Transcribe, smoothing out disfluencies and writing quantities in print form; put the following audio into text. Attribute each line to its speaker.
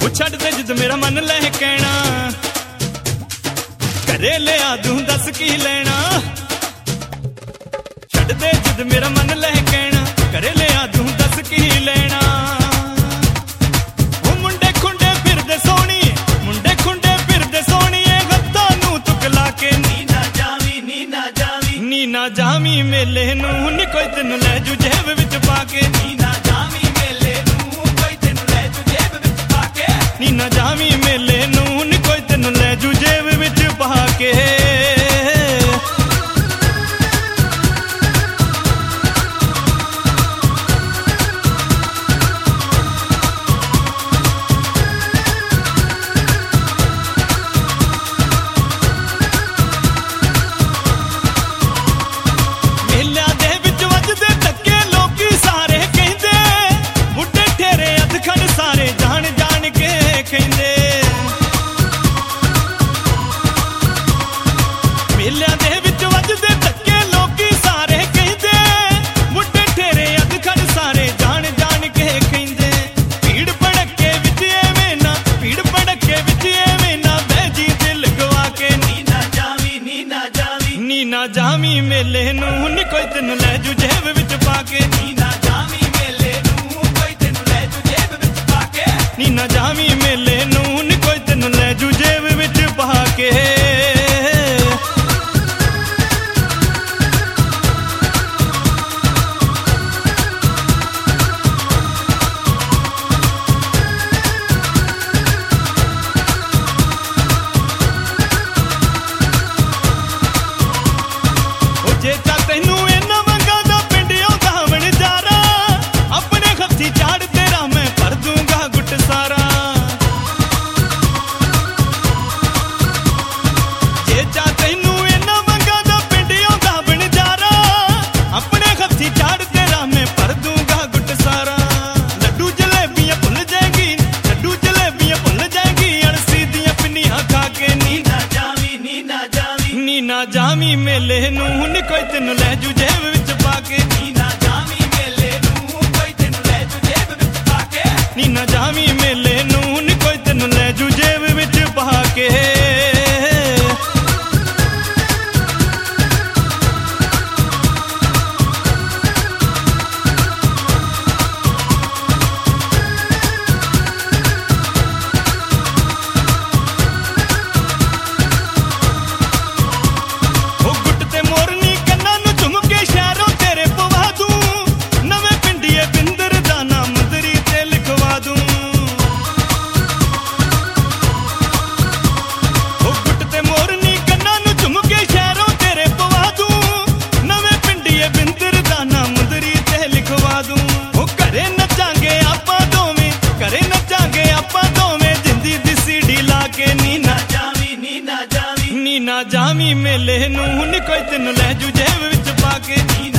Speaker 1: छड्ड दे जिद मेरा मन ले कहना, घरे लिया दूं दस की लेना। छड्ड दे जिद मेरा मन ले कहना, घरे लिया दूं दस की लेना। वो मुंडे खुंडे फिरदे सोहणी, मुंडे खुंडे फिरदे सोहणीए, हत्थां नूं तुकला के नी ना जावी, नी ना जावी, नी ना जावी मेले नूं नी कोई तैनूं लै जू जेब विच पा के। नी ना जावी मेले नूं कोई तैनूं लै जू जेब विच पा के। नी ना जावी मेले नूं नी कोई तैनूं लै जू जेब विच पा के। ਮੇਲਿਆਂ ਦੇ ਵਿੱਚ ਵੱਜਦੇ ਧੱਕੇ ਲੋਕੀ ਸਾਰੇ ਕਹਿੰਦੇ, ਮੁੰਡੇ ਠੇਰੇ ਅਧਖੜ ਸਾਰੇ ਜਾਣ ਜਾਣ ਕੇ ਕਹਿੰਦੇ। ਭੀੜ ਭੜੱਕੇ ਵਿੱਚ ਐਵੇਂ ਨਾ, ਭੀੜ ਭੜੱਕੇ ਵਿੱਚ ਐਵੇਂ ਨਾ ਬਹਿ ਜੀ ਦਿਲ ਗਵਾ ਕੇ। ਨੀ ਨਾ ਜਾਵੀਂ, ਨੀ ਨਾ ਜਾਵੀਂ, ਨੀ ਨਾ ਜਾਵੀਂ ਮੇਲੇ ਨੂੰ ਨੀ ਕੋਈ ਤੈਨੂੰ ਲੈ ਜੂ ਜੇਬ ਵਿੱਚ ਪਾ ਕੇ। ਨੀ ਨਾ ਜਾਵੀਂ ਮੇਲੇ ਨੂੰ ਕੋਈ ਤੈਨੂੰ ਲੈ ਜੂ ਜੇਬ ਵਿੱਚ ਪਾ ਕੇ। ਨੀ ਨਾ ਜਾਵੀਂ ਮੇਲੇ ਨੂੰ ਨੀ ਕੋਈ ਤੈਨੂੰ ਲੈ ਜੂ ਜੇਬ ਵਿੱਚ ਪਾ ਕੇ। ਜੇ ਤਾਂ ਤੈਨੂੰ ਇਹਨਾਂ ਮੰਗਾਂ ਦਾ ਪਿੰਡਿਓਂ ਧਾਵਣ ਜਾਰਾ, ਆਪਣੇ ਹੱਥੀਂ ਝਾੜ ਤੇਰਾ ਮੈਂ ਭਰ ਦੂੰਗਾ ਗੁੱਟ ਸਾਰਾ। ਜੇ ਤਾਂ ਤੈਨੂੰ ਇਹਨਾਂ ਮੰਗਾਂ ਦਾ ਪਿੰਡਿਓਂ ਧਾਵਣ ਜਾਰਾ, ਆਪਣੇ ਹੱਥੀਂ ਝਾੜ ਤੇਰਾ ਮੈਂ ਭਰ ਦੂੰਗਾ ਗੁੱਟ ਸਾਰਾ। ਲੱਡੂ ਜਲੇਬੀਆਂ ਭੁੱਲ ਜਾਏਗੀ, ਲੱਡੂ ਜਲੇਬੀਆਂ ਭੁੱਲ ਜਾਏਗੀ, ਅਲਸੀ ਦੀਆਂ ਪਿੰਨੀਆਂ ਖਾ ਕੇ। ਨੀ ਨਾ ਜਾਵੀਂ, ਨੀ ਨਾ ਜਾਵੀਂ, ਨੀ ਨਾ ਜਾਵੀਂ ਮੇਲੇ ਨੂੰ ਨੀ ਕੋਈ ਤੈਨੂੰ ਲੈ ਜੂ ਜੇਬ ਵਿੱਚ ਪਾ ਕੇ। ਨੀ ਨਾ ਜਾਵੀਂ ਮੇਲੇ ਨੂੰ ਕੋਈ ਤੈਨੂੰ ਲੈ ਜੂ ਜੇਬ ਵਿੱਚ ਪਾ ਕੇ। ਨੀ ਨਾ ਜਾਵੀਂ ਮੇਲੇ ਨੂੰ ਨੀ ਕੋਈ ਤੈਨੂੰ ਲੈ ਜੂ ਜੇਬ ਵਿੱਚ ਪਾ ਕੇ। ਨੀ ਨਾ ਜਾਵੀਂ ਮੇਲੇ ਨੂੰ ਨੀ ਕੋਈ ਤੈਨੂੰ ਲੈ ਜੂ ਜੇਬ ਵਿੱਚ ਪਾ ਕੇ।